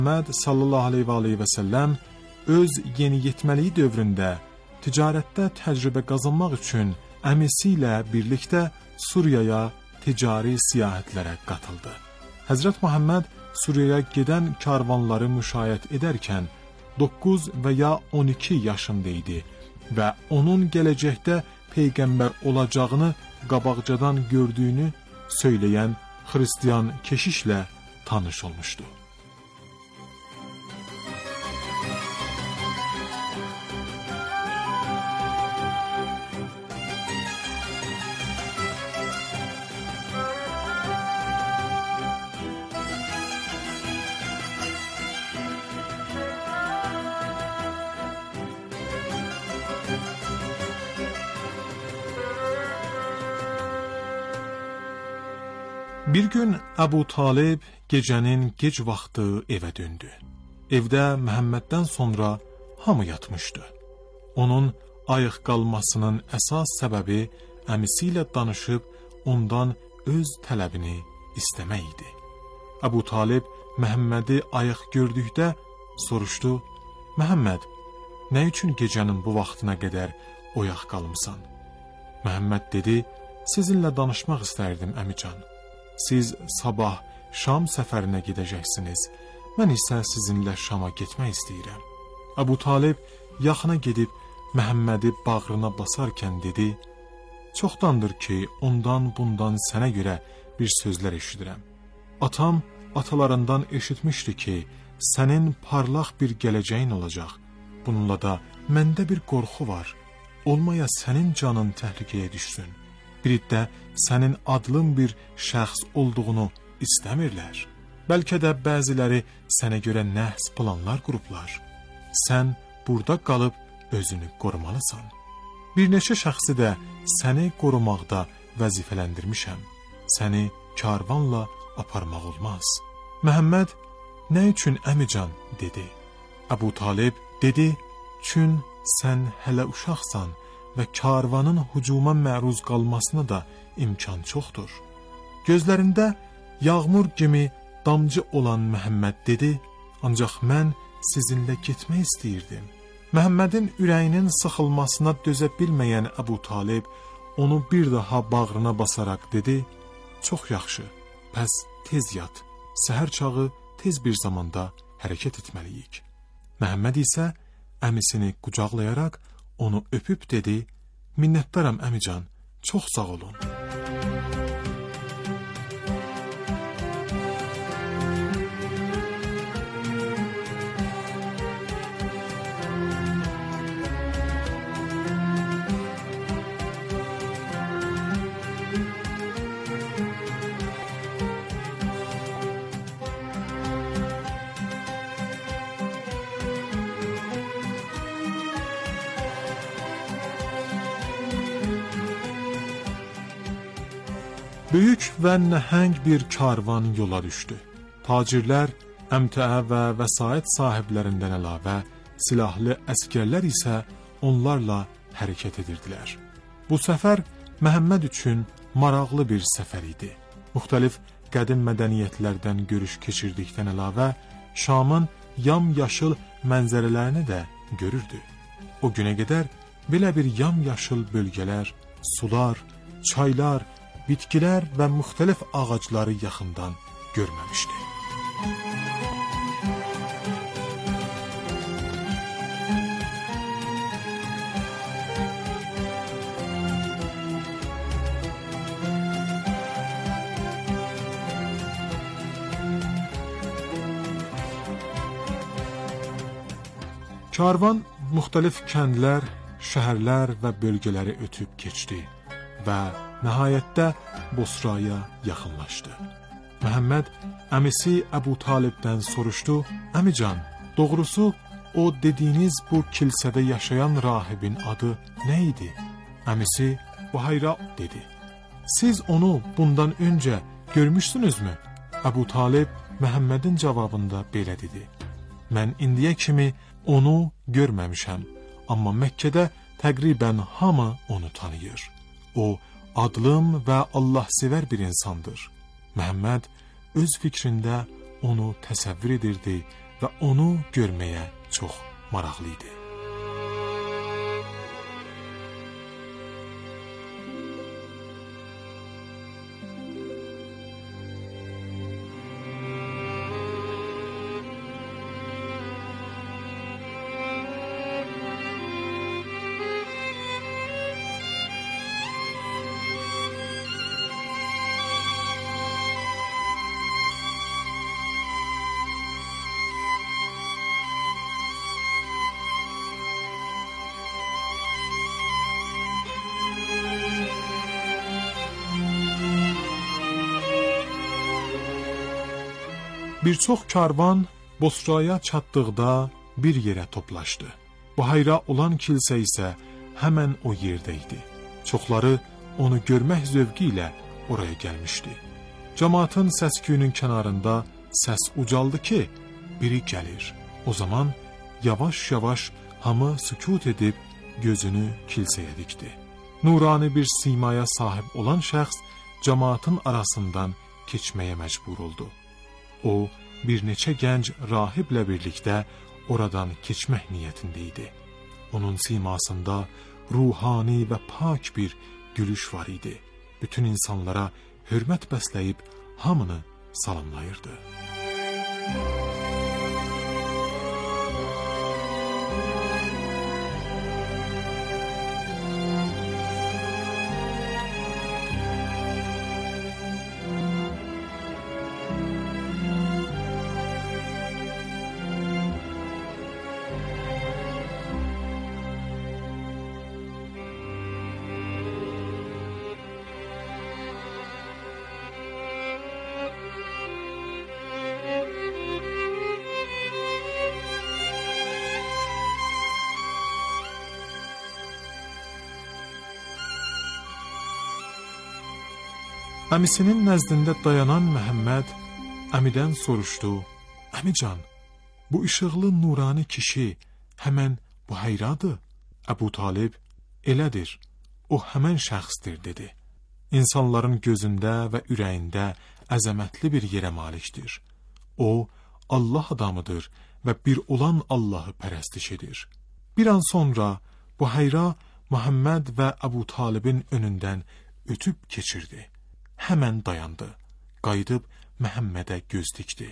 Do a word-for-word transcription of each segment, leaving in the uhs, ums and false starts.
Məhəmməd sallallahu aleyhi və aleyhi və səlləm öz yeniyetməliyi dövründə ticarətdə təcrübə qazanmaq üçün əmisi ilə birlikdə Suriyaya ticari səyahətlərə qatıldı. Həzrət Muhammed Suriyaya gedən karvanları müşahidə edərkən doqquz və ya on iki yaşında idi və onun gələcəkdə peyğəmbər olacağını qabaqcadan gördüyünü söyləyən Xristiyan keşişlə tanış olmuşdu. Bir gün Əbu Talib gecənin gec vaxtı evə döndü. Evdə Məhəmməddən sonra hamı yatmışdı. Onun ayıq qalmasının əsas səbəbi əmisi ilə danışıb ondan öz tələbini istəmək idi. Əbu Talib Məhəmmədi ayıq gördükdə soruşdu: "Məhəmməd, nə üçün gecənin bu vaxtına qədər oyaq qalmısan?" Məhəmməd dedi: "Sizinlə danışmaq istərdim əmican. Siz sabah Şam səfərinə gedəcəksiniz. Mən isə sizinlə Şama getmək istəyirəm." Əbu Talib yaxına gedib Məhəmmədi bağrına basarkən dedi: "Çoxdandır ki, ondan bundan sənə görə bir sözlər eşidirəm. Atam atalarından eşitmişdi ki, sənin parlaq bir gələcəyin olacaq. Bununla da məndə bir qorxu var. Olmaya sənin canın təhlükəyə düşsün. Bir də sənin adlın bir şəxs olduğunu istəmirlər. Bəlkə də bəziləri sənə görə nəhs planlar qurublar. Sən burada qalıb özünü qorumalısan. Bir neçə şəxsi də səni qorumaqda vəzifələndirmişəm. Səni karvanla aparmaq olmaz." Məhəmməd: "Nə üçün əmican?" dedi. Əbu Talib dedi: "Çün sən hələ uşaqsan və karvanın hücuma məruz qalmasına da imkan çoxdur." Gözlərində yağmur kimi damcı olan Məhəmməd dedi: "Ancaq mən sizinlə getmək istəyirdim." Məhəmmədin ürəyinin sıxılmasına dözə bilməyən Əbu Talib onu bir daha bağrına basaraq dedi: "Çox yaxşı, pəs tez yat. Səhər çağı tez bir zamanda hərəkət etməliyik." Məhəmməd isə əmisini qucaqlayaraq onu öpüb dedi: "Minnətdaram əmican, çox sağ olun." Böyük və nəhəng bir karvan yola düşdü. Tacirlər, əmtəə və vəsait sahiblərindən əlavə silahlı əskərlər isə onlarla hərəkət edirdilər. Bu səfər Məhəmməd üçün maraqlı bir səfər idi. Müxtəlif qədim mədəniyyətlərdən görüş keçirdikdən əlavə Şamın yamyaşıl mənzərələrini də görürdü. O günə qədər belə bir yamyaşıl bölgələr, sular, çaylar, bitkilər və müxtəlif ağacları yaxından görməmişdi. Karvan müxtəlif kəndlər, şəhərlər və bölgələri ötüb keçdi və nəhayətdə Bosraya yaxınlaşdı. Məhəmməd əmisi Əbu Talibdən soruşdu: "Əmican, doğrusu o dediyiniz bu kilsədə yaşayan rahibin adı nə idi?" Əmisi Buhayra dedi. "Siz onu bundan öncə görmüşsünüzmü?" Əbu Talib Məhəmmədin cavabında belə dedi: "Mən indiyə kimi onu görməmişəm, amma Məkkədə təqribən hamı onu tanıyır. O adlım və Allahsevər bir insandır." Məhəmməd öz fikrində onu təsəvvür edirdi və onu görməyə çox maraqlı idi. Bir çox karvan Bosraya çatdıqda bir yerə toplaşdı. Buhayra olan kilsə isə həmən o yerdə idi. Çoxları onu görmək zövqü ilə oraya gəlmişdi. Cəmaatın səs-küyünün kənarında səs ucaldı ki, biri gəlir. O zaman yavaş-yavaş hamı sükut edib gözünü kilsəyə dikdi. Nurani bir simaya sahib olan şəxs cəmaatın arasından keçməyə məcbur oldu. O, bir neçə gənc rahiblə birlikdə oradan keçmək niyyətində idi. Onun simasında ruhani və pak bir gülüş var idi. Bütün insanlara hörmət bəsləyib hamını salamlayırdı. Əmisinin nəzdində dayanan Məhəmməd əmidən soruşdu: "Əmican, bu işıqlı nurani kişi həmən Buhayradır?" Əbu Talib: "Elədir, o həmən şəxsdir," dedi. İnsanların gözündə və ürəyində əzəmətli bir yerə malikdir. O, Allah adamıdır və bir olan Allahı pərəstiş edir. Bir an sonra Buhayra Məhəmməd və Əbu Talibin önündən ötüb keçirdi. Həmən dayandı, qayıdıb Məhəmmədə göz dikdi.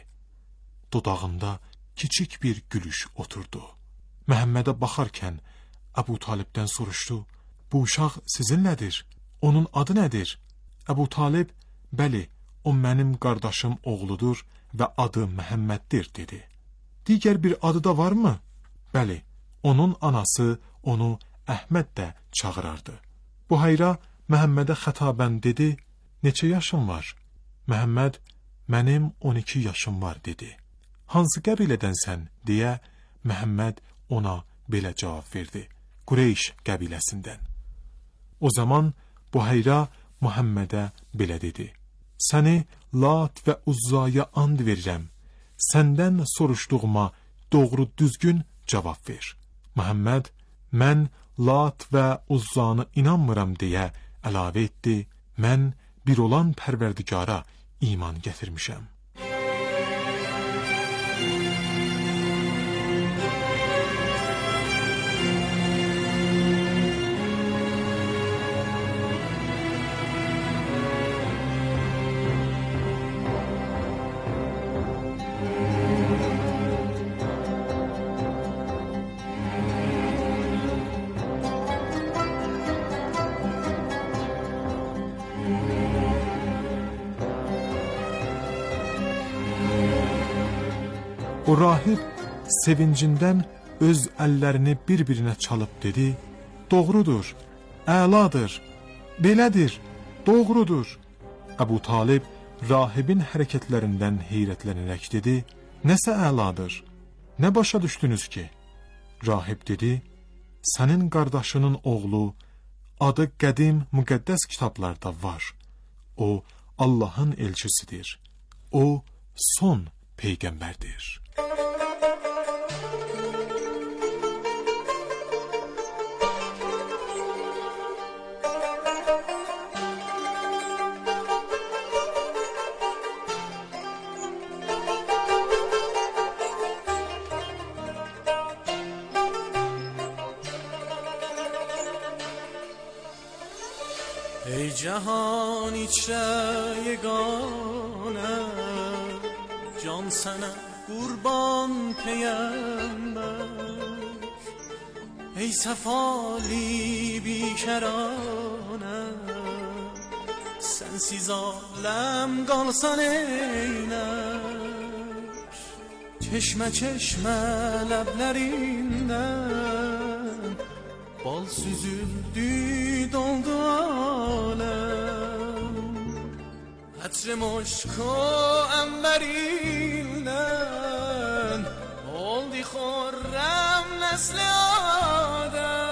Dodağında kiçik bir gülüş oturdu. Məhəmmədə baxarkən Əbu Talibdən soruşdu: "Bu uşaq sizinlədir? Onun adı nədir?" Əbu Talib: "Bəli, o mənim qardaşım oğludur və adı Məhəmməddir," dedi. "Digər bir adı da varmı?" "Bəli, onun anası onu Əhməd də çağırardı." Buhayra Məhəmmədə xətabən dedi: "Neçə yaşın var?" Məhəmməd: "Mənim on iki yaşım var," dedi. "Hansı qəbilədənsən?" deyə Məhəmməd ona belə cavab verdi: "Qureyş qəbiləsindən." O zaman Buhayra Məhəmmədə belə dedi: "Səni Lat və Uzzaya and verirəm. Səndən soruşduğuma doğru düzgün cavab ver." Məhəmməd: "Mən Lat və Uzzanı inanmıram," deyə əlavə etdi. "Mən bir olan Pərverdigara iman gətirmişəm." O rahib sevincindən öz əllərini bir-birinə çalıb dedi: "Doğrudur, əladır, belədir, doğrudur." Əbu Talib rahibin hərəkətlərindən heyrətlənərək dedi: "Nəsə əladır, nə başa düşdünüz ki?" Rahib dedi: "Sənin qardaşının oğlu, adı qədim müqəddəs kitablarda var. O, Allahın elçisidir. O, son peyğəmbərdir." ای جهان هیچ یگانه جان سنه قربان پیامبر ای سفالی بیکرانه sensiz alem kalsan eyler çeşme çeşme leblerinden bal süzüldü doldu alem hatrim aşkı emberinden oldu khorram nesli adem.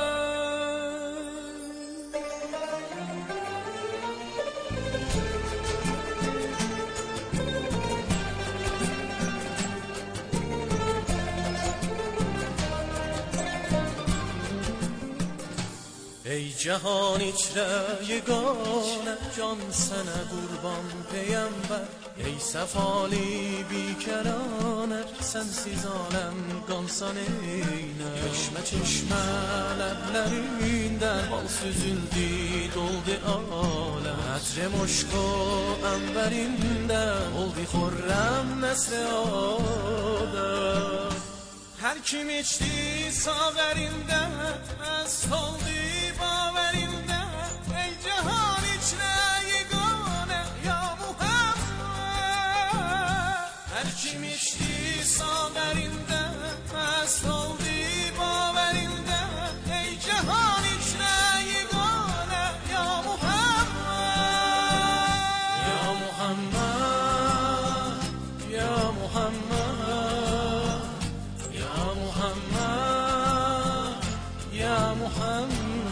ای جهان içre yegane can sana kurban peygamber ey sefali bikerane sensiz alem kalsan eyne çeşme çeşme leblerinden bal süzüldü doldu alem hatrem aşkı emberinden oldu khorram nesli adem her kim içti saverinden mest oldu باورinde ey cihan içre yegane ya Muhammed her kim içti saberinde mest oldu باورinde ey cihan içre yegane ya Muhammed ya Muhammed ya Muhammed ya Muhammed ya Muhammed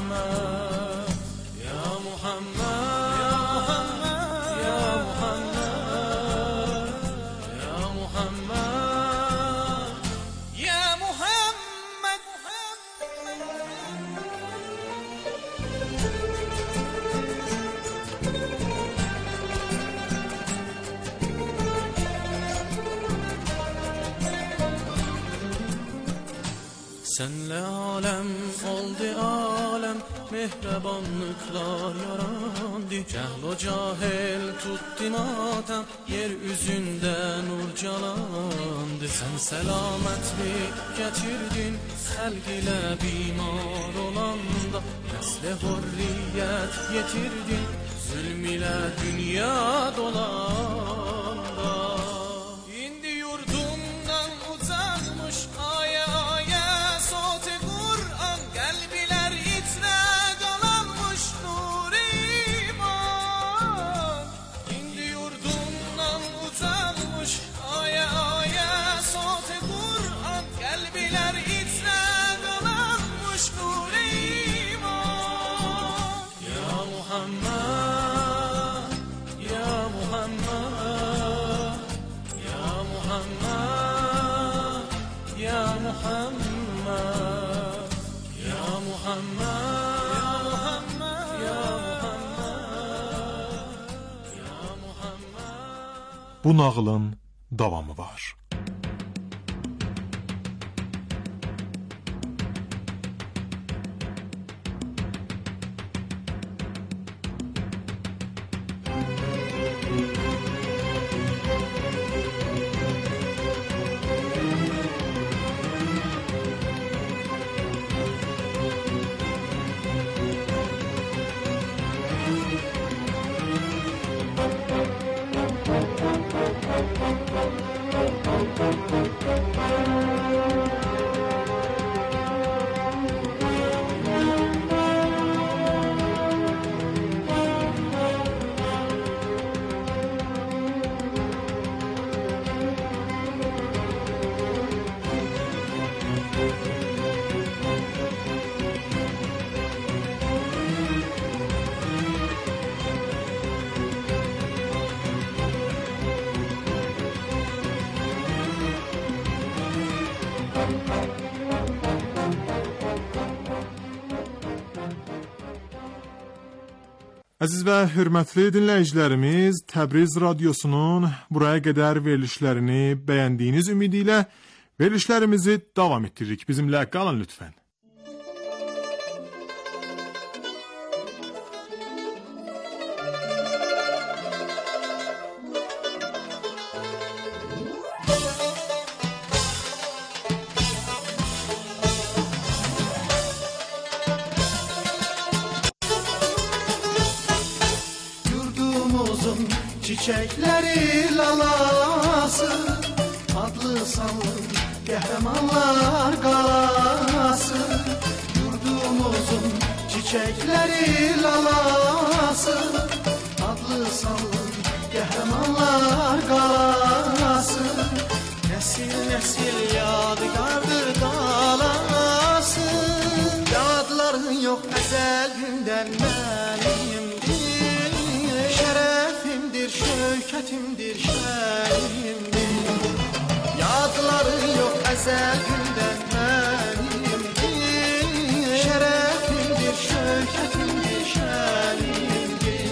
senle alem oldu alem mehrebanlıklar yarandı cehl o cahil tuttu matem yeryüzünde nur calandı sen selamet mi getirdin halk ile bimar olanda nesle hürriyet getirdin zulm ile dünya dolanda indi yurdumdan uzanmış aya aya Sot-i Kur'an kalbiler içre dolanmış nur iman indi yurdumdan uzanmış aya aya Sot-i Kur'an kalbiler içre dolanmış nur iman ya Muhammed ya Muhammed ya Muhammed ya Muhammed Ya Muhammed Ya Muhammed Ya Muhammed Bu nağılın davamı var. Əziz və hörmətli dinləyicilərimiz, Təbriz Radiosunun buraya qədər verilişlərini bəyəndiyiniz ümidi ilə verilişlərimizi davam etdiririk. Bizimlə qalın lütfən. çiçekleri lalası, adlı sanlı qəhrəmanlar qalası. Yurdumuzun çiçekleri lalası, adlı sanlı qəhrəmanlar qalası. Nesil nesil yadigardır qalası. Yadların yok ezel günden benimdir. Şerefimdir, şövketimdir, şenimdir. Yadları yok ezel günden benimdir. Şerefimdir, şövketimdir, şenimdir.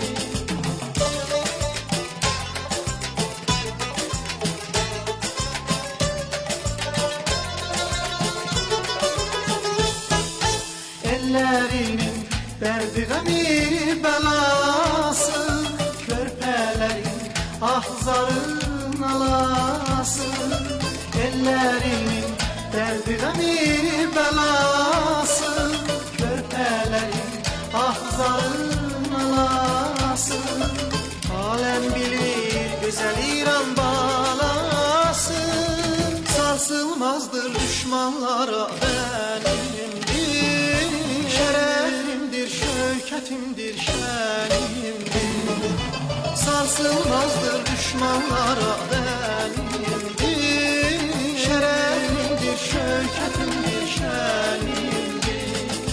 Ellerinin derdi gami belası, körpelerin ahzarın alası. Ellerinin derdi gami belası, körpelerin ahzarın alası. Alem bilir güzel İran balası, sarsılmazdır düşmanlara benimdir. Şerefimdir, şövketimdir, şenimdir. Sarsılmazdır düşmanlara benimdir. Şerefimdir, şövketimdir, şenimdir.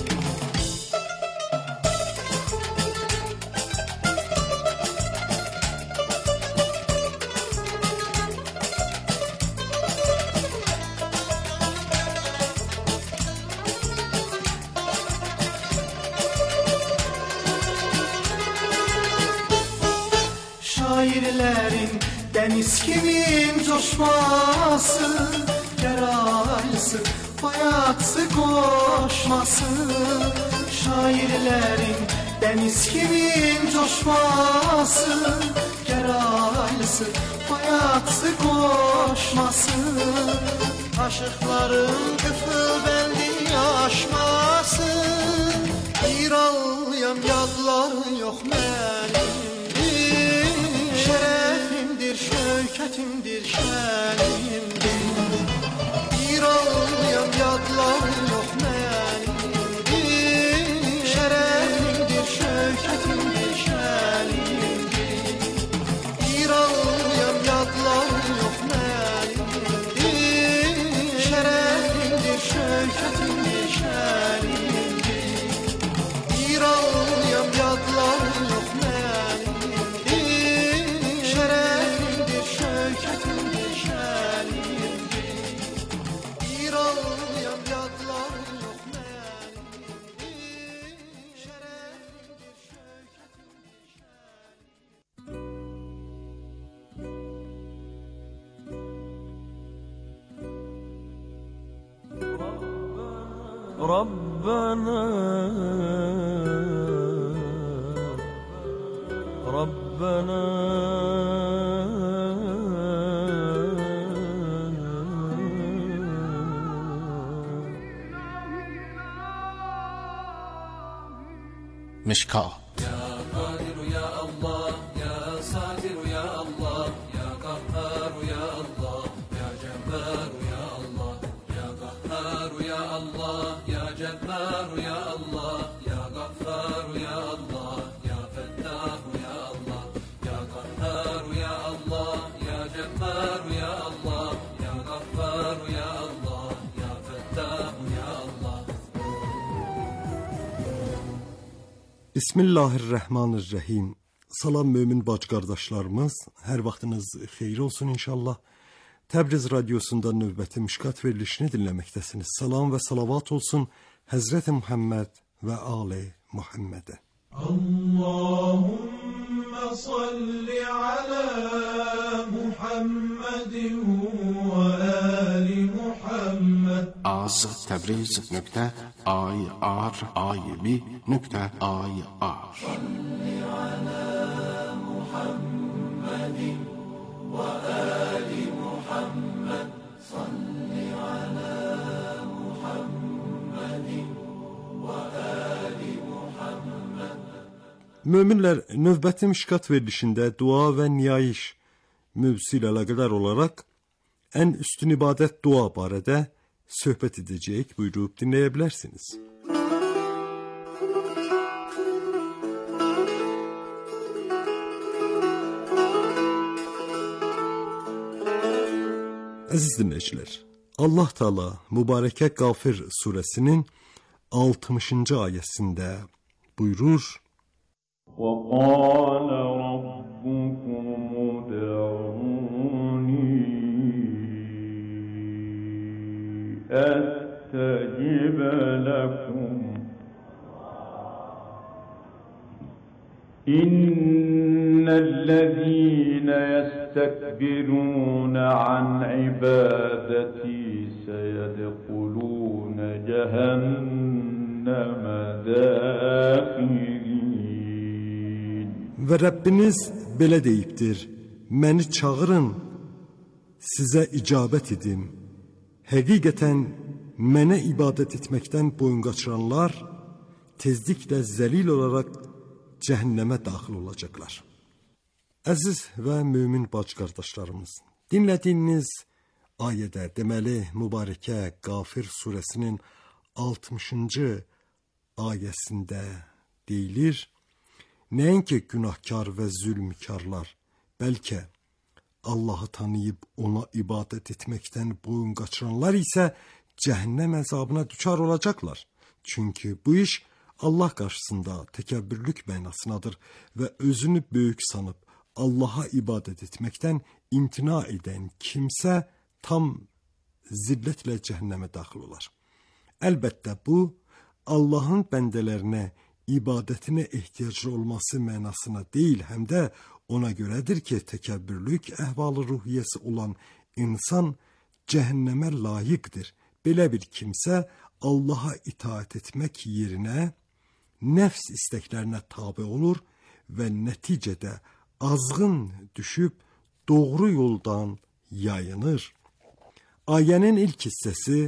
Şairlerin deniz kimin coşması, yarayısı, bayatsı koşması. Şairlerin deniz kimin coşması, yarayısı, bayatsı koşması. Aşıkların kıfıl bendi aşması. Bir ağlayan yadların yok benim. Şerefimdir, şövketimdir, şenimdir. Bir ağlayan yadlarım yok benimdir. Şerefimdir, şövketimdir, şenimdir. Bir ağlayan yadlarım yok benimdir. Şerefimdir, şövketimdir, şenimdir. Bir ağlayan yadlarım yok benimdir. ربنا ربنا مشکا يا قادر يا الله يا ساتر يا الله يا قهار يا الله يا جبار يا الله يا قهار يا الله يا جبار يا الله يا غفار يا الله يا فتاح يا الله يا قهار يا الله يا جبار يا الله يا غفار يا الله يا فتاح يا الله. Bismillahirrahmanirrahim. Salam mömin bac qardaşlarımız, hər vaxtınız xeyir olsun inşallah. Təbriz Radyosu'nda növbəti Mişkat verilişini dinləməkdəsiniz. Salam və salavat olsun Həzrəti Muhammed və Ali Muhammed'e. Allahümme salli ala Muhammedin ve ali Muhammed. az təbriz nöqtə i r i b nöqtə i r. Salli ala Muhammedin ve ali Muhammed. Salli ala Muhammedin ve ali Muhammed. Möminlər, növbəti Mişkat verilişində dua və niyayiş mövzusu ilə əlaqədar olaraq ən üstün ibadət dua barədə söhbət edəcəyik. Buyurub dinləyə bilərsiniz. Əziz dinləyicilər, Allah Teala mübarəkə Qafir surəsinin altmışıncı ayəsində buyurur: وَقَالَ رَبُّكُمُ ادْعُونِي أَسْتَجِبْ لَكُمْ إِنَّ الَّذِينَ يَسْتَكْبِرُونَ عَنْ عِبَادَتِي سَيَدْخُلُونَ جَهَنَّمَ دَاخِرِينَ. Və Rəbbiniz belə deyibdir: məni çağırın, sizə icabət edim. Həqiqətən mənə ibadət etməkdən boyun qaçıranlar tezliklə zəlil olaraq cəhənnəmə daxil olacaqlar. Əziz və mömin bacı qardaşlarımız, dinlədiyiniz ayədə, deməli mübarəkə Qafir surəsinin altmışıncı ayəsində deyilir: nəinki günahkar və zülmkarlar, bəlkə Allahı tanıyıb ona ibadət etməkdən boyun qaçıranlar isə cəhənnəm əzabına düçar olacaqlar. Çünki bu iş Allah qarşısında təkəbbürlük mənasınadır və özünü böyük sanıb Allaha ibadət etməkdən imtina edən kimsə tam zillətlə cəhənnəmə daxil olar. Əlbəttə bu, Allahın bəndələrinə ibadətinə ehtiyaclı olması mənasına deyil, həm də ona görədir ki, təkəbbürlük əhval-ı ruhiyyəsi olan insan cəhənnəmə layiqdir. Belə bir kimsə Allaha itaat etmək yerinə nəfs istəklərinə tabe olur və nəticədə azğın düşüb doğru yoldan yayınır. Ayənin ilk hissəsi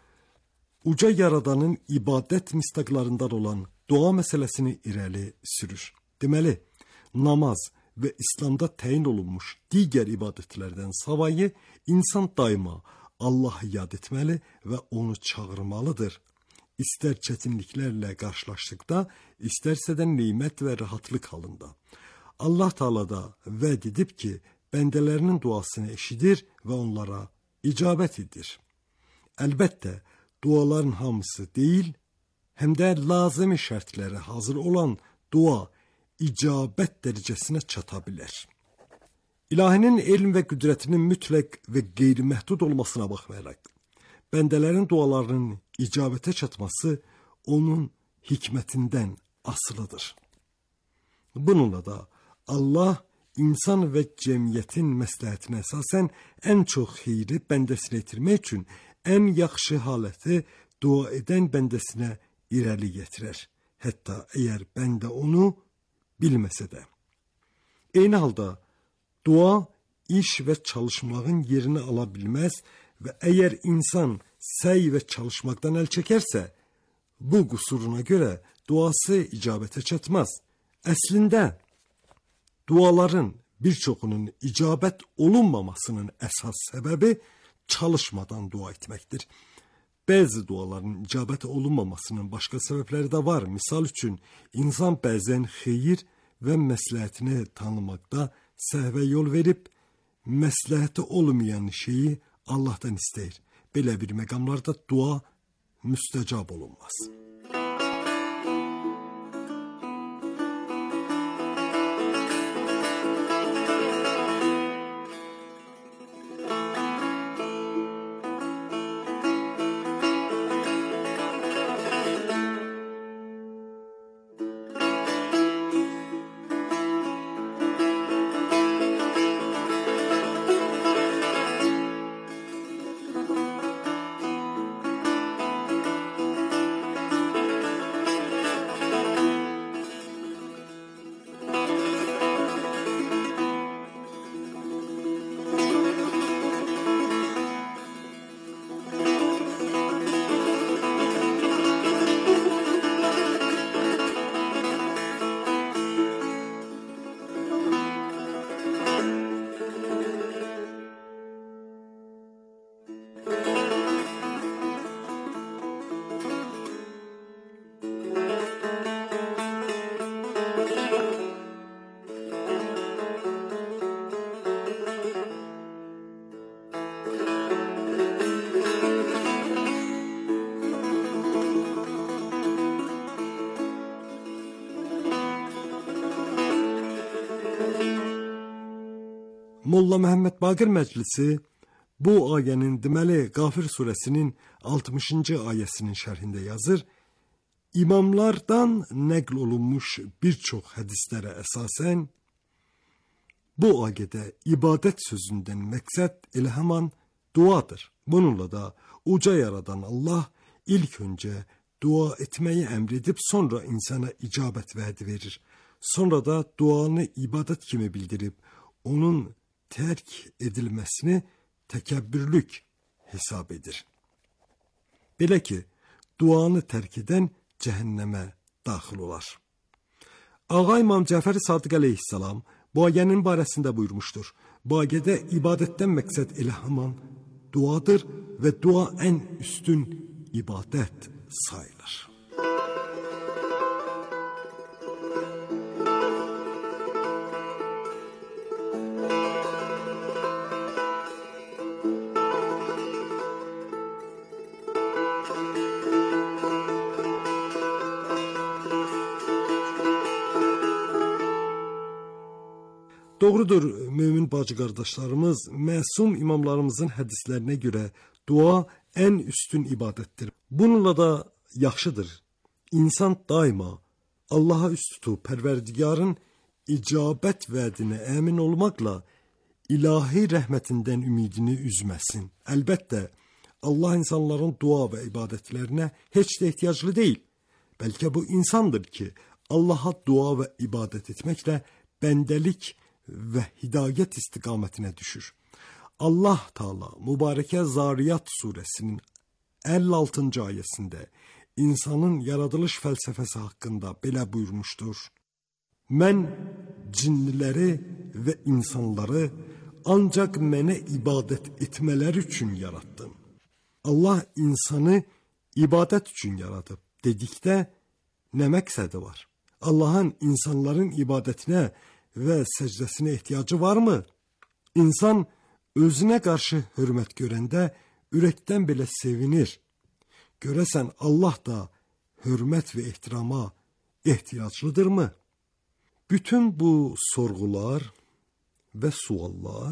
uca yaradanın ibadət mistaqlarından olan dua məsələsini irəli sürür. Deməli, namaz və İslamda təyin olunmuş digər ibadətlərdən savayı insan daima Allahı yad etməli və onu çağırmalıdır. İstər çətinliklərlə qarşılaşdıqda, istərsə də nemət və rahatlıq halında. Allah Teala da vəd edib ki, bəndələrinin duasını eşidir və onlara icabət edir. Əlbəttə, duaların hamısı deyil, həm də lazımi şərtlərə hazır olan dua icabət dərəcəsinə çata bilər. İlahinin elm və qüdrətinin mütləq və qeyri-məhdud olmasına baxmayaraq, bəndələrin dualarının icabətə çatması onun hikmətindən asılıdır. Bununla da Allah insan və cəmiyyətin məsləhətinə əsasən ən çox xeyri bəndəsinə itirmək üçün ən yaxşı haləti dua edən bəndəsinə irəli gətirər. Hətta əgər bəndə onu bilməsə də. Eyni halda dua iş və çalışmağın yerini ala bilməz və əgər insan səy və çalışmaqdan əl çəkərsə, bu qüsuruna görə duası icabətə çatmaz. Əslində, duaların bir çoxunun icabət olunmamasının əsas səbəbi çalışmadan dua etməkdir. Bəzi duaların icabət olunmamasının başqa səbəbləri də var. Misal üçün, insan bəzən xeyir və məsləhətini tanımaqda səhvə yol verib, məsləhəti olmayan şeyi Allahdan istəyir. Belə bir məqamlarda dua müstəcab olunmaz. Molla Məhəmməd Baqir Məclisi bu ayənin deməli Qafir surəsinin altmışıncı ayəsinin şərhində yazır. İmamlardan nəql olunmuş bir çox hədislərə əsasən bu ayədə ibadət sözündən məqsəd elə həman duadır. Bununla da uca yaradan Allah ilk öncə dua etməyi əmr edib sonra insana icabət vədi verir. Sonra da duanı ibadət kimi bildirib onun tərk edilməsini təkəbbürlük hesab edir. Belə ki, duanı tərk edən cəhənnəmə daxil olar. Ağa İmam Cəfər Sadiq əleyhissalam bu ayənin barəsində buyurmuşdur. Bu ayədə ibadətdən məqsəd elə həman duadır və dua ən üstün ibadət sayılır. Doğrudur, mömin bacı qardaşlarımız, məsum imamlarımızın hədislərinə görə dua ən üstün ibadətdir. Bununla da yaxşıdır. İnsan daima Allaha üst tutub Pərverdigarın icabət vədinə əmin olmaqla ilahi rəhmətindən ümidini üzməsin. Əlbəttə, Allah insanların dua və ibadətlərinə heç də ehtiyaclı deyil. Bəlkə bu insandır ki, Allaha dua və ibadət etməklə bəndəlik və hidayət istiqamətinə düşür. Allah Taala mübarəkə Zariyat surəsinin əlli altıncı ayəsində insanın yaradılış fəlsəfəsi haqqında belə buyurmuşdur. Mən cinniləri və insanları ancaq mənə ibadət etmələri üçün yaratdım. Allah insanı ibadət üçün yaradıb dedikdə nə məqsədi var? Allahın insanların ibadətinə və səcdəsinə ehtiyacı varmı? İnsan özünə qarşı hörmət görəndə ürəkdən belə sevinir. Görəsən Allah da hörmət və ehtirama ehtiyaclıdırmı? Bütün bu sorğular və suallar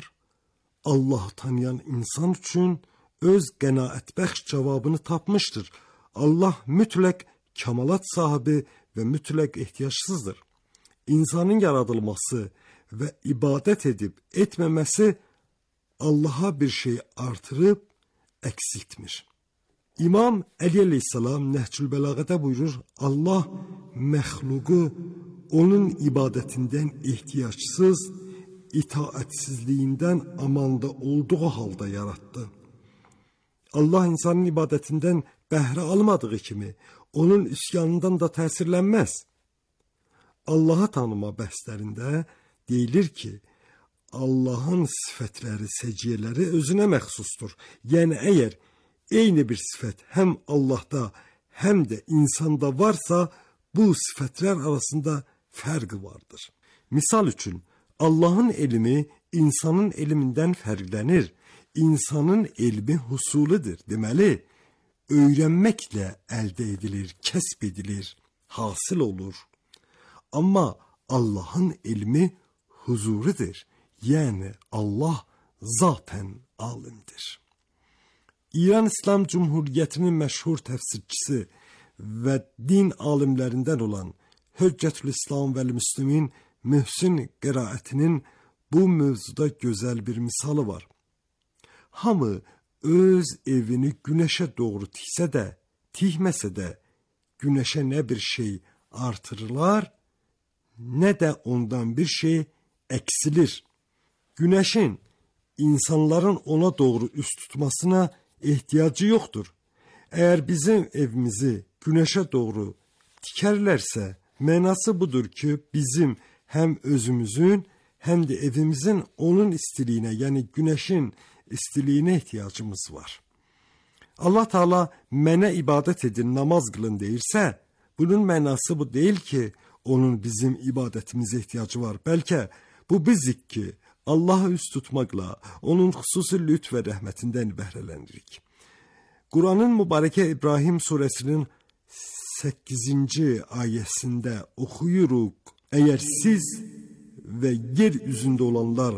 Allahı tanıyan insan üçün öz qənaətbəxş cavabını tapmışdır. Allah mütləq kamalat sahibi və mütləq ehtiyacsızdır. İnsanın yaradılması və ibadət edib etməməsi Allaha bir şey artırıb əksiltmir. İmam Əli əleyhissalam Nəhcül Bəlağədə buyurur, Allah məxluqu onun ibadətindən ehtiyacsız, itaətsizliyindən amanda olduğu halda yaratdı. Allah insanın ibadətindən bəhrə almadığı kimi onun üsyanından da təsirlənməz. Allahı tanıma bəhslərində deyilir ki, Allahın sifətləri, səciyyələri özünə məxsusdur. Yəni, əgər eyni bir sifət həm Allahda, həm də insanda varsa, bu sifətlər arasında fərq vardır. Misal üçün, Allahın elmi insanın elmindən fərqlənir. İnsanın elmi husulidir. Deməli, öyrənməklə əldə edilir, kəsb edilir, hasil olur. Amma Allahın elmi huzuridir. Yəni Allah zaten alimdir. İran İslam Cumhuriyyətinin məşhur təfsirçisi və din alimlərindən olan Höccətül İslam vəl Müslimin Mühsin qiraətinin bu mövzuda gözəl bir misalı var. Hamı öz evini günəşə doğru tiksə də, tikməsə də günəşə nə bir şey artırılar, nə də ondan bir şey əksilir. Günəşin insanların ona doğru üst tutmasına ehtiyacı yoxdur. Əgər bizim evimizi günəşə doğru tikərlərsə, mənası budur ki, bizim həm özümüzün, həm də evimizin onun istiliyinə, yəni günəşin istiliyinə ehtiyacımız var. Allah Taala mənə ibadət edin, namaz qılın deyirsə, bunun mənası bu deyil ki, onun bizim ibadətimizə ehtiyacı var. Bəlkə bu bizik ki, Allahı üst tutmaqla onun xüsusi lütf və rəhmətindən bəhrələnirik. Quranın mübarəkə İbrahim surəsinin səkkizinci ayəsində oxuyuruq. Əgər siz və yer üzündə olanlar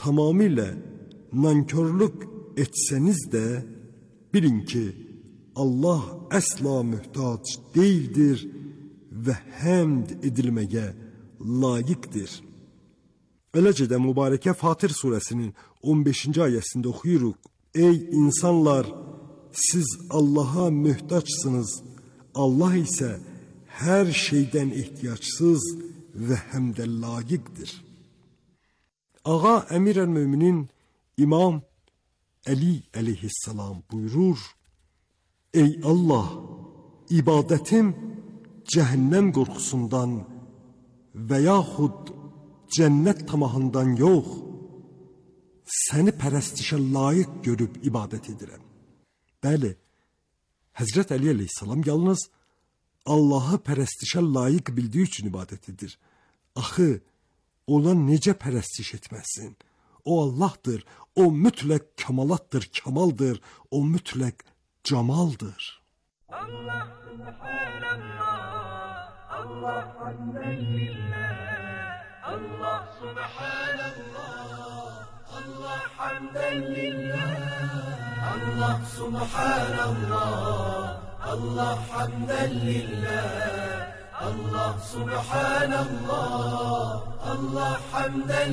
tamamilə nankörlük etsəniz də bilin ki, Allah əsla möhtac deyildir və həmd edilməyə layiqdir. Eləcə də mübarəkə Fatir surəsinin on beşinci ayəsində oxuyuruq. Ey insanlar, siz Allaha möhtaçsınız. Allah isə hər şeydən ehtiyacsız və həm də layiqdir. Ağa Əmir-əl-Möminin İmam Əli əleyhissalam buyurur: Ey Allah, ibadətim cəhənnəm qorxusundan və yaxud cənnət tamahından yox, səni pərəstişə layiq görüb ibadət edirəm. Bəli, Həzrət Əli əleyhissalam yalnız Allahı pərəstişə layiq bildiyi üçün ibadət edir. Axı, ona necə pərəstiş etməsin? O Allahdır, o mütləq kamalatdır, kamaldır, o mütləq camaldır. Allah subhanallah, Allah hamden lillah, Allah subhanallah, Allah hamden lillah, Allah subhanallah, Allah hamden lillah, Allah subhanallah, Allah hamden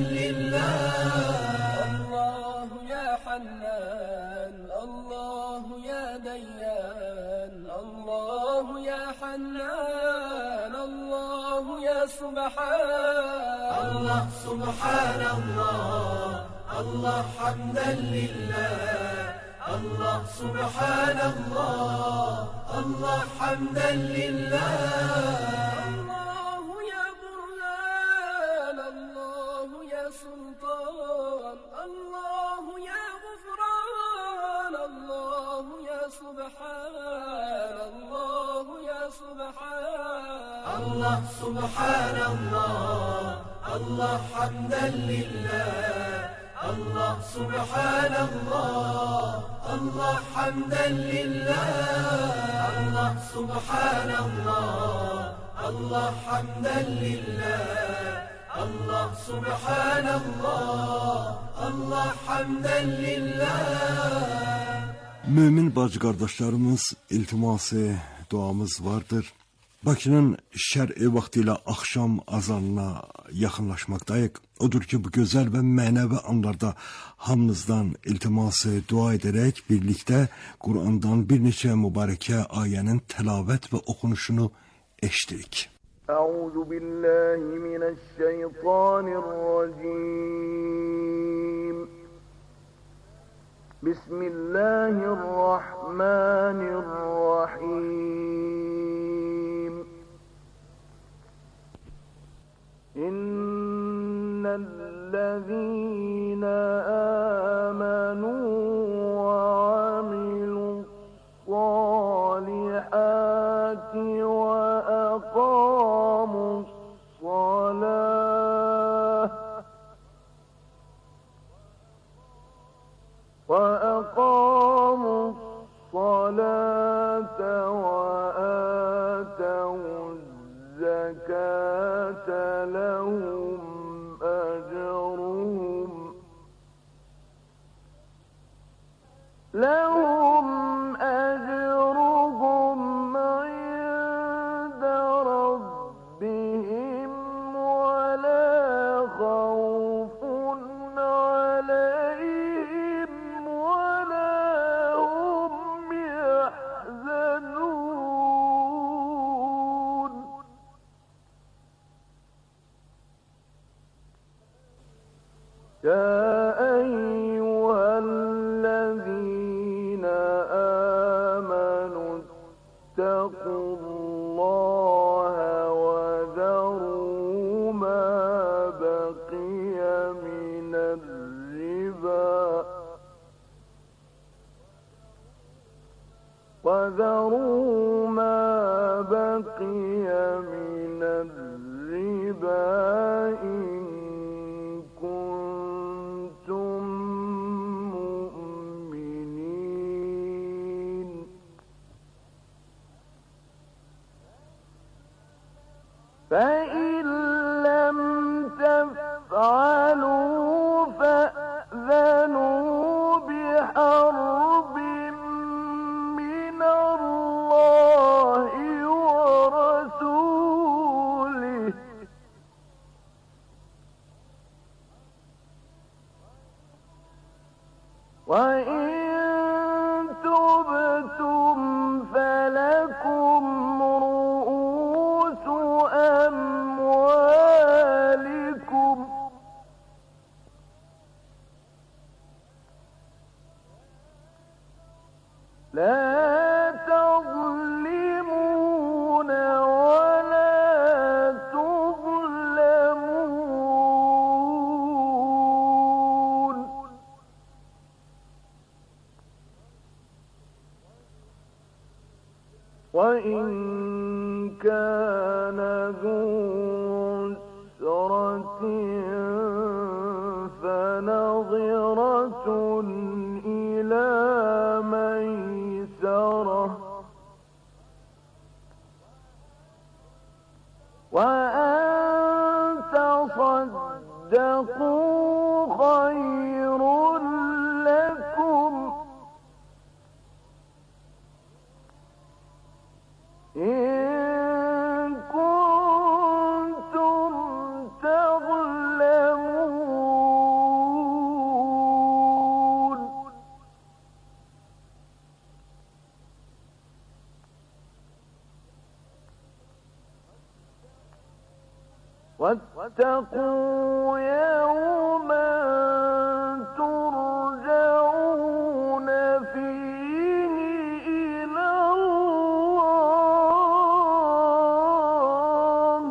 lillah. Allah ya Hannan, Allah ya Dayyan, Allah ya Hannan, Allah ya Subhan. Allah subhanallah, Allah hamden lillah, Allah subhanallah, Allah hamden lillah. Allah ya Burhan, Allah ya Sultan, Allah ya Gufran, Allah ya Subhan, Allah ya Subhan. Allah subhanallah, Allah hamden lillah, Allah subhanallah, Allah hamden lillah. Allah subhanallah, Allah hamden lillah, Allah subhanallah, Allah hamden lillah. Mömin bacı qardaşlarımız, iltiması, duamız vardır. Bakının şər'i vaxtı ilə axşam azanına yaxınlaşmaqdayıq. Odur ki, bu gözəl və mənəvi anlarda hamınızdan iltiması dua edərək birlikdə Qur'andan bir neçə mübarəkə ayənin təlavət və oxunuşunu eşdirik. Əuzu billahi minəşşeytanirracim. Bismillahirrahmanirrahim. إن الذين آمنوا وعملوا الصالحات وأقاموا الصلاة وأقاموا الصلاة وآتوا الزكاة لهم أجرهم لهم أجرهم عند ربهم ولا خوف عليهم ولا هم يحزنون. يا أيها الذين آمنوا اتقوا الله وذروا ما بقي من الربا وذروا ما بقي من الربا إن كنتم مؤمنين. فإن لم تفعلوا فأ وإن كان ذو عسرة فنظرة إلى ميسرة وأن تصدقوا خير لكم إن كنتم تعلمون. واتقوا يوما ترجعون فيه إلى الله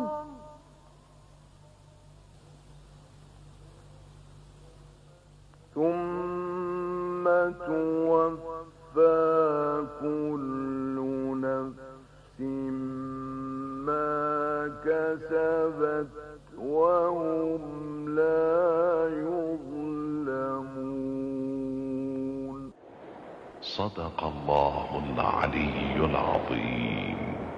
ثم توفى كل نفس ما كسبت وهم لا يظلمون. صدق الله العلي العظيم.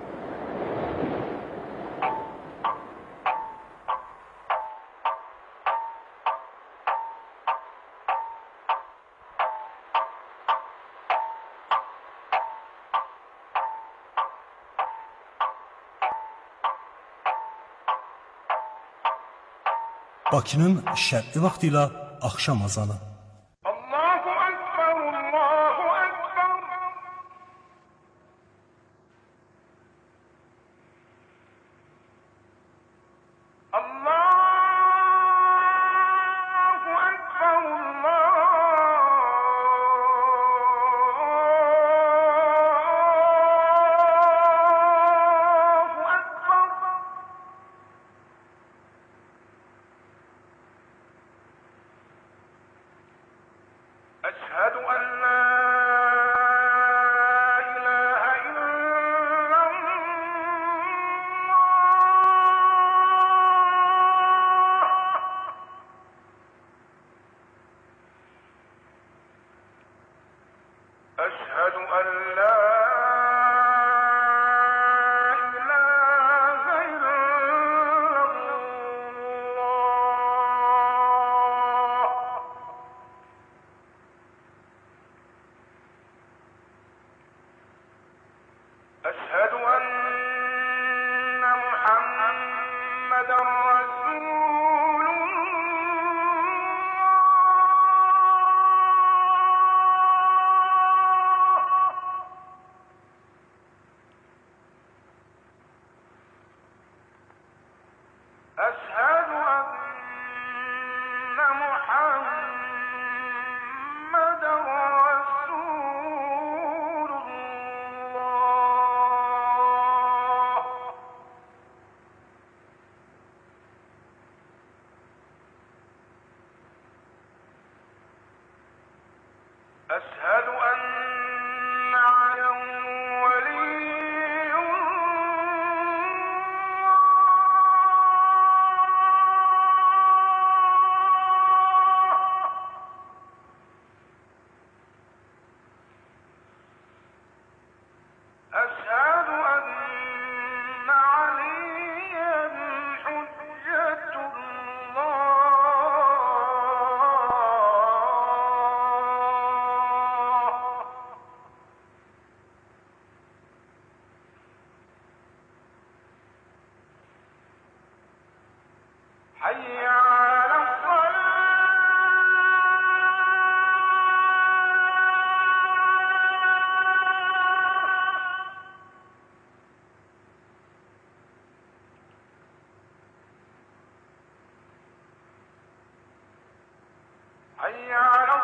Bakının şərqi vaxtı ilə axşam azanı. Allahu Ekber, Allahu Ekber. Allahu Ekber, Allahu Ekber. أشهد أن لا إله إلا الله. أشهد أن لا إله إلا الله. أشهد أن محمدا رسول الله. أشهد أن محمدا رسول الله. أشهد أن عليا ولي أشهد أن عليا حجة الله. حي على حي على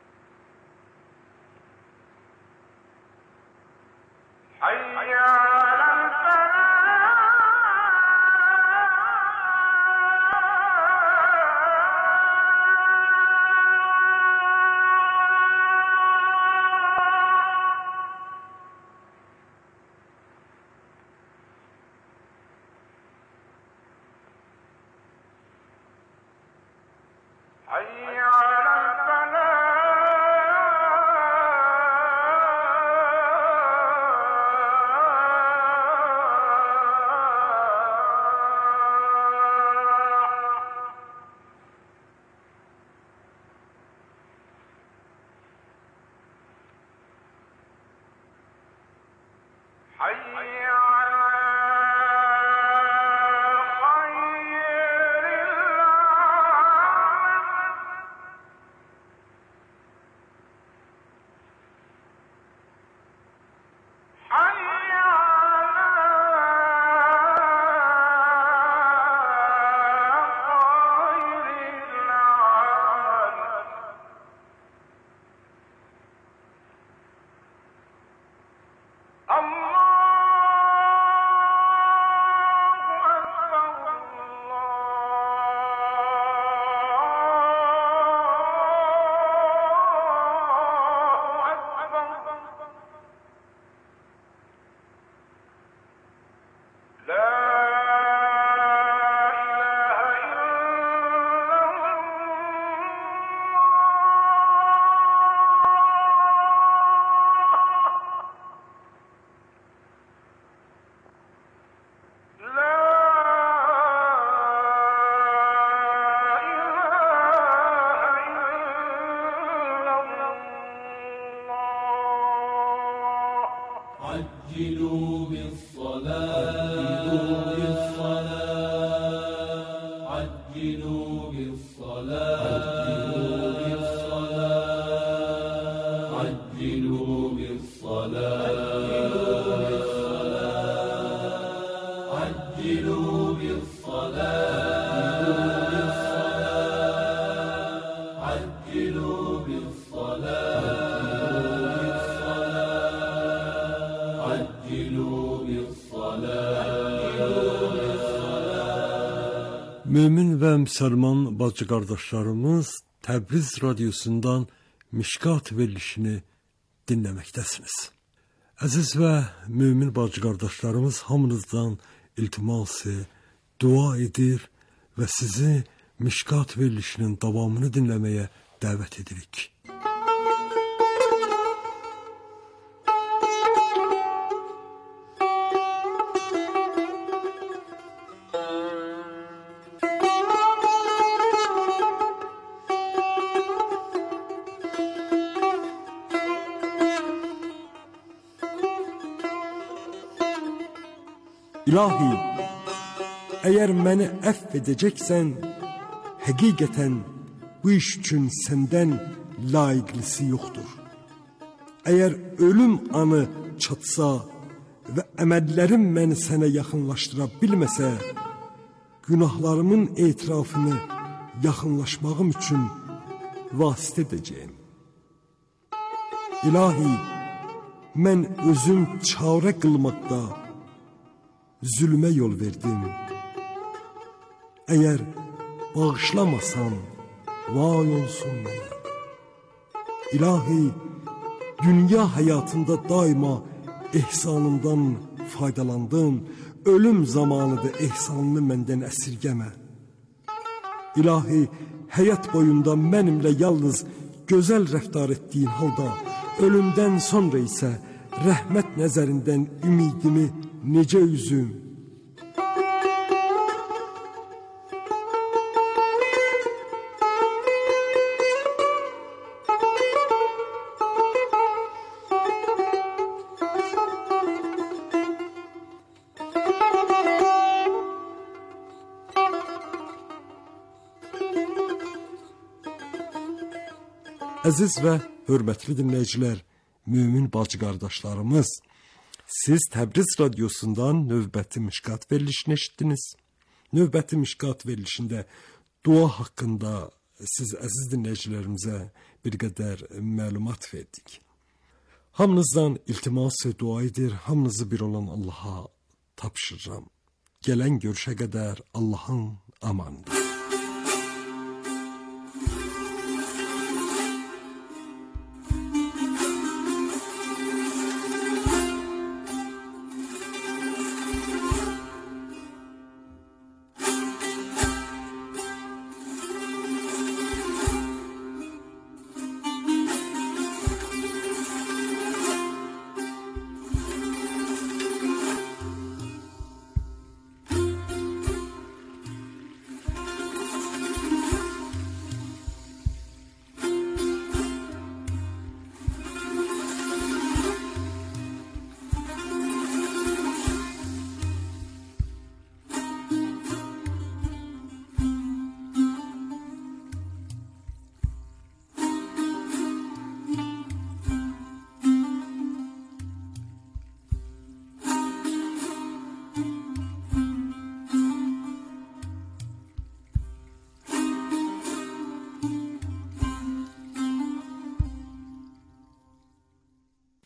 الصلاة. حي على حي على عجلوا بالصلاة عجلوا بالصلاة عجلوا بالصلاة عجلوا بالصلاة عجلوا Mömin və müsəlman bacı qardaşlarımız Təbriz radiosundan Mişkat verilişini dinləməkdəsiniz. Əziz və mömin bacı qardaşlarımız hamınızdan iltiması, dua edir və sizi Mişkat verilişinin davamını dinləməyə dəvət edirik. İlahi, əgər məni əfv edəcəksən, həqiqətən bu iş üçün səndən layiqlisi yoxdur. Əgər ölüm anı çatsa və əməllərim məni sənə yaxınlaşdıra bilməsə, günahlarımın etirafını yaxınlaşmağım üçün vasitə edəcəyim. İlahi, mən özüm çarə qılmaqda zülmə yol verdim. Əgər bağışlamasan, vay olsun mənə. İlahi, dünya həyatında daima ehsanından faydalandım, ölüm zamanı da ehsanını məndən əsirgəmə. İlahi, həyat boyunda mənimlə yalnız gözəl rəftar etdiyin halda, ölümdən sonra isə rəhmət nəzərindən ümidimi necə üzüm? Əziz və hörmətli dinləyicilər, mömin bacı qardaşlarımız, siz Təbriz radiosundan növbəti Mişkat verilişini eşitdiniz. Növbəti Mişkat verilişində dua haqqında siz əziz dinləyicilərimizə bir qədər məlumat verdik. Hamınızdan iltimas və dua edir, hamınızı bir olan Allaha tapşırıram. Gələn görüşə qədər Allahın amanıdır.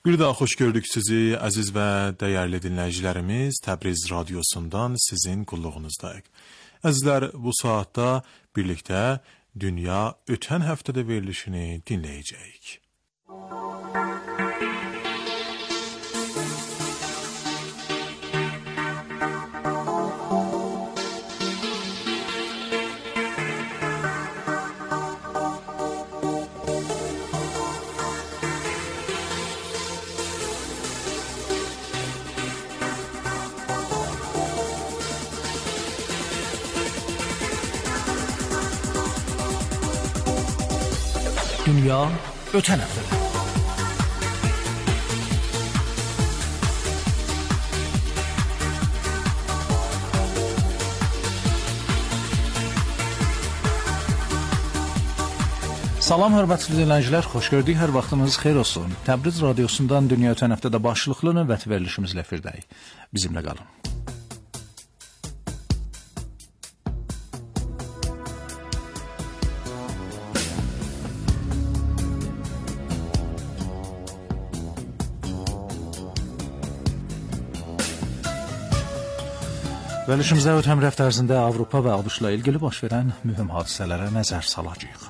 Bir daha xoş gördük sizi, əziz və dəyərli dinləyicilərimiz. Təbriz radiosundan sizin qulluğunuzdayıq. Əzizlər, bu saatda birlikdə Dünya ötən həftədə verilişini dinləyəcəyik. Dünya ötən həftədə. Salam hörmətli dinləyicilər, xoş gördük, hər vaxtınız xeyir olsun. Təbriz radiosundan Dünya ötən həftədə başlıqlı növbəti verilişimizlə efirdəyik. Bizimlə qalın. Verilişimizdə ötən həftə ərzində Avropa və ABŞ-la ilgili baş verən mühüm hadisələrə nəzər salacağıq.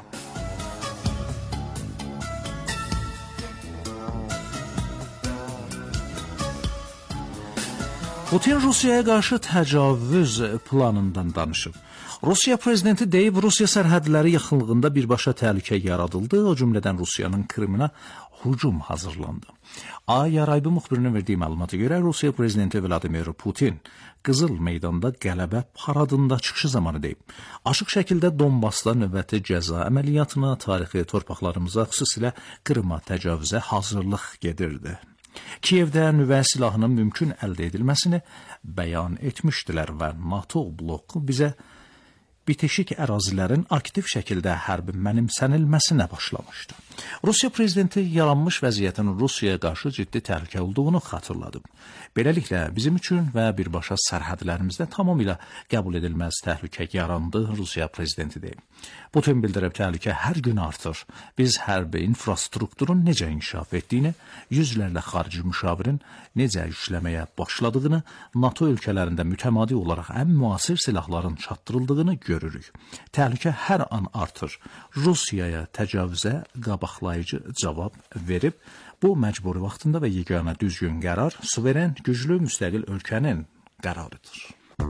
Putin Rusiyaya qarşı təcavüz planından danışıb. Rusiya prezidenti deyib, Rusiya sərhədləri yaxınlığında birbaşa təhlükə yaradıldı, o cümlədən Rusiyanın Kriminə hücum hazırlandı. Ay Araybi müxbirinin verdiyi məlumata görə Rusiya prezidenti Vladimir Putin Qızıl meydanda qələbə paradında çıxışı zamanı deyib. Açıq şəkildə Donbasda növbəti cəza əməliyyatına, tarixi torpaqlarımıza, xüsusilə Krıma təcavüzə hazırlıq gedirdi. Kiyevdə nüvə silahının mümkün əldə edilməsini bəyan etmişdilər və NATO bloku bizə bitişik ərazilərin aktiv şəkildə hərbi mənimsənilməsinə başlamışdı. Rusiya prezidenti yaranmış vəziyyətin Rusiyaya qarşı ciddi təhlükə olduğunu xatırladı. Beləliklə, bizim üçün və birbaşa sərhədlərimizdə tamamilə qəbul edilməz təhlükə yarandı, Rusiya prezidenti deyib. Putin bildirib, təhlükə hər gün artır. Biz hərbi infrastrukturun necə inkişaf etdiyini, yüzlərlə xarici müşavirin necə işləməyə başladığını, NATO ölkələrində mütəmadi olaraq ən müasir silahların çatdırıldığını görürük. Təhlükə hər an artır. Rusiyaya təcavüzə qabaqlayıcı cavab verib, bu məcburi vaxtında və yeganə düzgün qərar suveren, güclü, müstəqil ölkənin qərarıdır.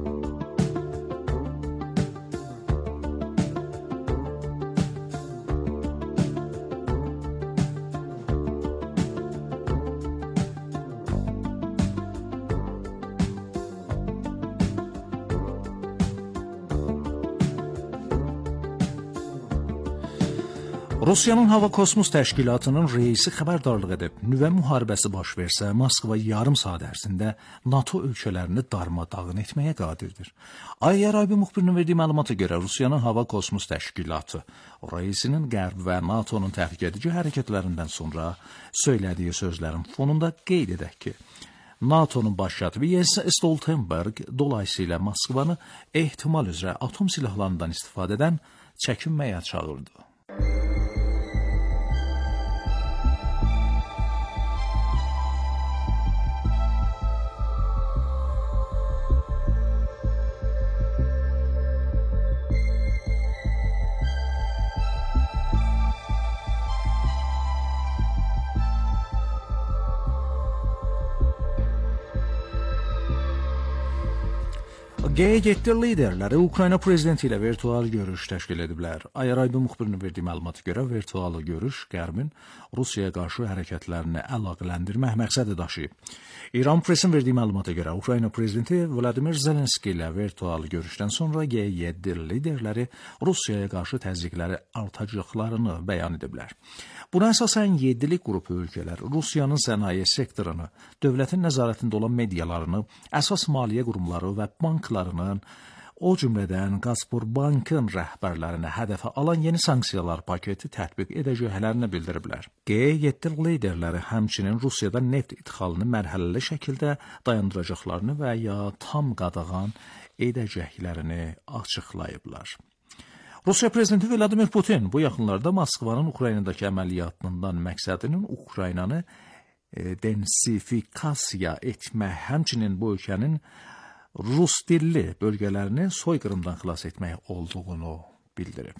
Rusiyanın Hava Kosmos Təşkilatının reisi xəbərdarlıq edib, nüvə müharibəsi baş versə, Moskva yarım saat ərzində NATO ölkələrini darmadağın etməyə qadirdir. Ay Araybi müxbirinin verdiyi məlumata görə Rusiyanın Hava Kosmos Təşkilatı reisinin Qərb və NATO'nun təhlükəedici hərəkətlərindən sonra söylədiyi sözlərin fonunda qeyd edək ki, NATO'nun baş katibi Jens Stoltenberg dolayısıyla Moskvanı ehtimal üzrə atom silahlarından istifadə edən çəkinməyə çağırdı. G yeddi liderləri Ukrayna prezidenti ilə virtual görüş təşkil ediblər. Ay Araybi müxbirinin verdiyi məlumata görə virtual görüş Qərbin Rusiyaya qarşı hərəkətlərini əlaqələndirmək məqsədi daşıyıb. İran presin verdiyi məlumata görə Ukrayna prezidenti Vladimir Zelenski ilə virtual görüşdən sonra G yeddi liderləri Rusiyaya qarşı təzyiqləri artacaqlarını bəyan ediblər. Buna əsasən yeddilik qrupu ölkələr Rusiyanın sənaye sektorunu, dövlətin nəzarətində olan medialarını, əsas maliyyə qurumları və banklarının, o cümlədən Gazprombankın rəhbərlərinə hədəfə alan yeni sanksiyalar paketi tətbiq edəcəklərini bildiriblər. G yeddi liderləri həmçinin Rusiyada neft idxalını mərhələli şəkildə dayandıracaqlarını və ya tam qadağan edəcəklərini açıqlayıblar. Rusiya prezidenti Vladimir Putin bu yaxınlarda Moskvanın Ukraynadakı əməliyyatından məqsədinin Ukraynanı densifikasiya etmək, həmçinin bu ölkənin Rus dilli bölgələrini soyqırımdan xilas etmək olduğunu bildirib.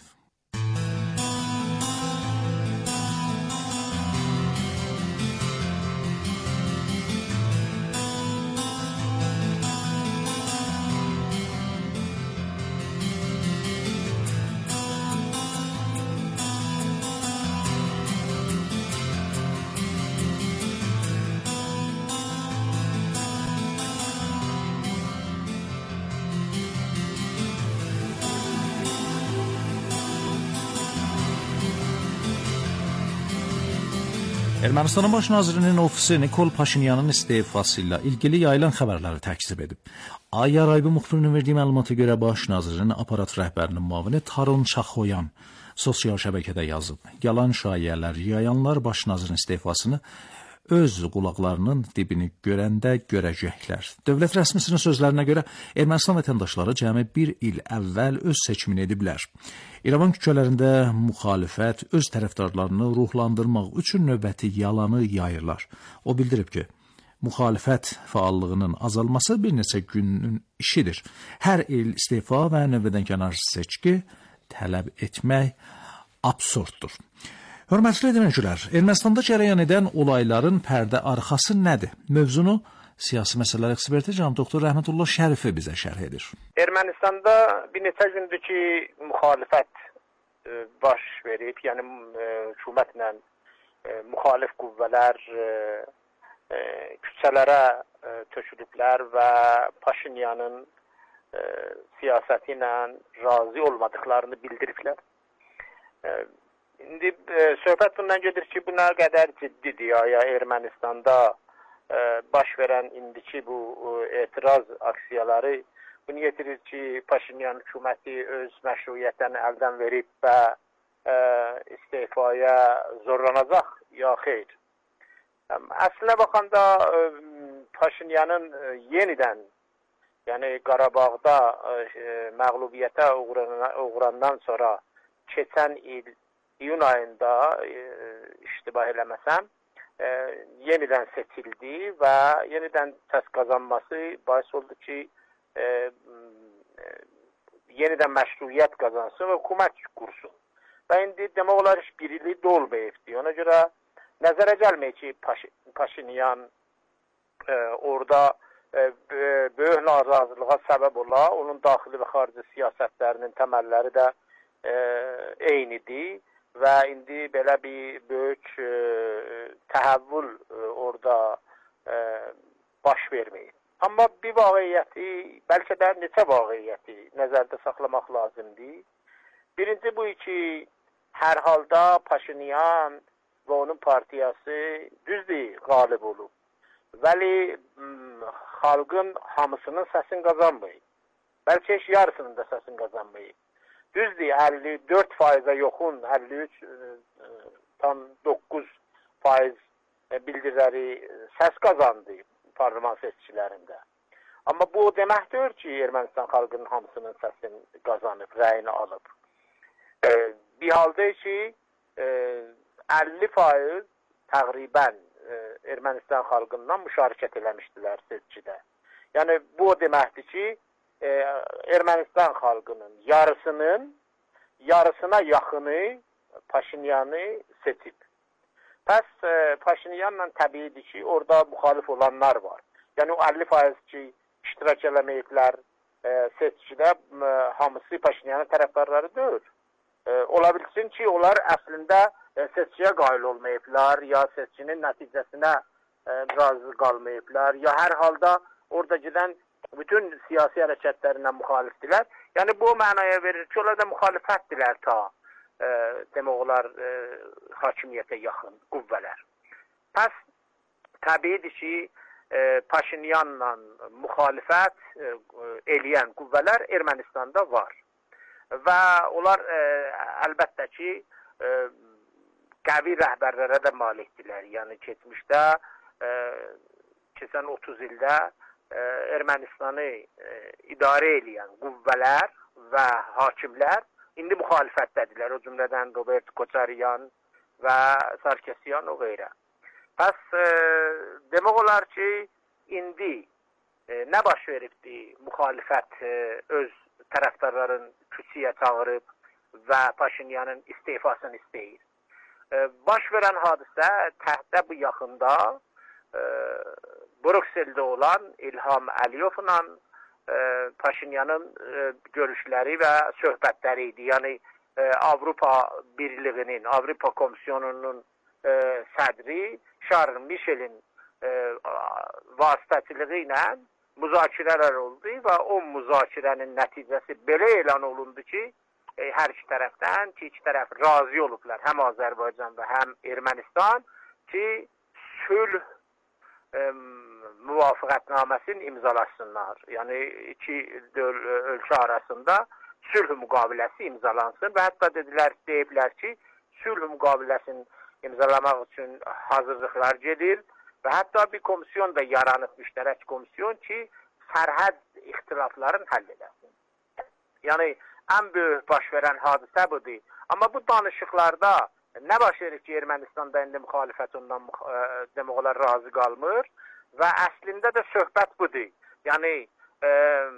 Ermənistanın baş nazirinin ofisi Nikol Paşinyanın istefası ilə ilgili yayılan xəbərləri təkzib edib. Ay Araybi müxbirinin verdiyi məlumata görə baş nazirin aparat rəhbərinin müavini Taron Çaxoyan sosial şəbəkədə yazıb. Yalan şayələr yayanlar baş nazirin istefasını öz qulaqlarının dibini görəndə görəcəklər. Dövlət rəsmisinin sözlərinə görə Ermənistan vətəndaşları cəmi bir il əvvəl öz seçimini ediblər. İrəvan küçələrində müxalifət öz tərəfdarlarını ruhlandırmaq üçün növbəti yalanı yayırlar. O bildirib ki, müxalifət fəallığının azalması bir neçə günün işidir. Hər il istefa və növbədənkənar seçki tələb etmək absurddur. Hörmətli dinləyicilər, Ermənistanda cərəyan edən olayların pərdə arxası nədir? Mövzunu siyasi məsələlər eksperti cənab doktor Rəhmətullah Şərifi bizə şərh edir. Ermənistanda bir neçə gündür ki, müxalifət e, baş verib, yəni e, hökumətlə e, müxalif qüvvələr e, e, küçələrə e, tökülüblər və Paşinyanın e, siyasəti ilə razı olmadıqlarını bildiriblər. E, İndi e, söhbət bundan gedir ki, bu nə qədər ciddidir ya, ya Ermənistanda e, baş verən indiki bu e, etiraz aksiyaları bunu getirir ki, Paşinyan hökuməti öz məşruiyyətini əldən verib və e, istifaya zorlanacaq, ya xeyr. E, Əslinə baxanda e, Paşinyanın e, yenidən, yəni Qarabağda e, məğlubiyyətə uğrandan sonra keçən il iyun ayında e, iştibah eləməsəm e, yenidən seçildi və yenidən səs qazanması bahis oldu ki e, e, yenidən məşruiyyət qazansın və hökumət qursun. Və indi demək olar heç bir ili dolmayıbdır. Ona görə nəzərə gəlməyir ki, Paş Paşinyan e, orada e, böyük narazılığa səbəb ola, onun daxili və xarici siyasətlərinin təməlləri də e, eynidir. Və indi belə bir böyük e, təhəvvül e, orada e, baş verməyir. Amma bir vaqiyyəti, bəlkə də neçə vaqiyyəti nəzərdə saxlamaq lazımdır. Birinci bu ki, hər halda Paşinyan və onun partiyası düzdür, qalib olub. Vəli xalqın hamısının səsini qazanmayıb. Bəlkə heç yarısının da səsini qazanmayıb. Düzdür, əlli dörd faizə yoxun, əlli üç tam doqquz faiz bildiriləri səs qazandı parlament seçkilərində. Amma bu o demək deyil ki, Ermənistan xalqının hamısının səsini qazanıb, rəyini alıb. E, bir halda ki, e, əlli faiz təqribən e, Ermənistan xalqından müşarikət eləmişdilər seçkidə. Yəni, bu o deməkdir ki, E, Ermənistan xalqının yarısının yarısına yaxını Paşinyanı seçib. Pəs e, Paşinyanla təbiidir ki, orada müxalif olanlar var. Yəni o əlli faiz ki, iştirak eləməyiblər e, seçkidə e, hamısı Paşinyanın tərəfdarları deyil. E, ola bilsin ki, onlar əslində e, seçkiyə qail olmayıblar, ya seçkinin nəticəsinə e, razı qalmayıblar, ya hər halda orada gedən bütün siyasi hərəkətlərindən müxalifdilər. Yəni, bu mənaya verir ki, onlar da müxalifətdirlər ta, e, demək olar, e, hakimiyyətə yaxın qüvvələr. Pəs, təbiidir ki, e, Paşinyanla müxalifət e, eləyən qüvvələr Ermənistanda var. Və onlar e, əlbəttə ki, e, qəvi rəhbərlərə də malikdirlər. Yəni, keçmişdə, e, keçən otuz ildə Ermənistanı e, idarə edən qüvvələr və hakimlər indi müxalifətdədirlər. O cümlədən Robert Koçaryan və Sarkisyan o qeyrə. Pəs e, demək olar ki, indi e, nə baş veribdi? Müxalifət e, öz tərəfdarların küçüyə çağırıb və Paşinyanın istifasını istəyir. E, baş verən hadisə təhtə bu yaxında e, Brükseldə olan İlham Əliyevlə e, Paşinyanın e, görüşləri və söhbətləri idi. Yəni e, Avropa Birliğinin, Avropa Komisyonunun e, sədri Charles Michel'in e, vasitəçiliyi ilə müzakirələr oldu və o müzakirənin nəticəsi belə elan olundu ki, e, hər iki tərəfdən ki, iki tərəf razı olublar, həm Azərbaycan və həm Ermənistan ki, sülh e, muvafəqətnaməsini imzalasınlar. Yəni iki ölkə arasında sülh müqaviləsi imzalansın və hətta dedilər, deyiblər ki, sülh müqaviləsini imzalamaq üçün hazırlıqlar gedir və hətta bir komisyon da yaranıb, müştərək komisyon ki, sərhəd ixtilaflarını həll edəsin. Yəni, ən böyük baş verən hadisə budur. Amma bu danışıqlarda nə baş verir ki, Ermənistanda indi müxalifət ondan demək olar razı qalmır və əslində də söhbət budur. Yəni, e,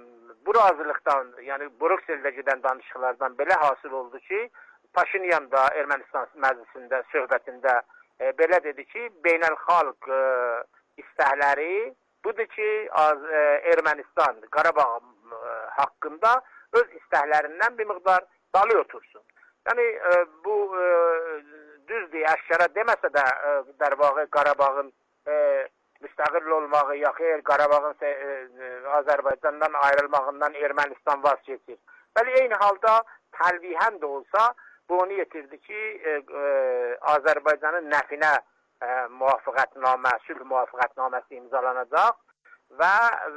bu razılıqdan, yəni Brükseldə gedən danışıqlardan belə hasıl oldu ki, Paşinyan da Ermənistan məclisində, söhbətində e, belə dedi ki, beynəlxalq e, istəkləri budur ki, az, e, Ermənistan Qarabağ e, haqqında öz istəklərindən bir miqdar dalı otursun. Yəni, e, bu e, düzdür, əşkara deməsə də e, dərvağı Qarabağın e, müstəqil olmağı, ya xeyr, Qarabağın e, e, Azərbaycandan ayrılmağından Ermənistan vaz keçir. Bəli, eyni halda təlvihən də olsa, bu onu yetirdi ki, e, e, Azərbaycanın nəfinə e, muvafəqətnamə, sülh muvafəqətnaməsi imzalanacaq və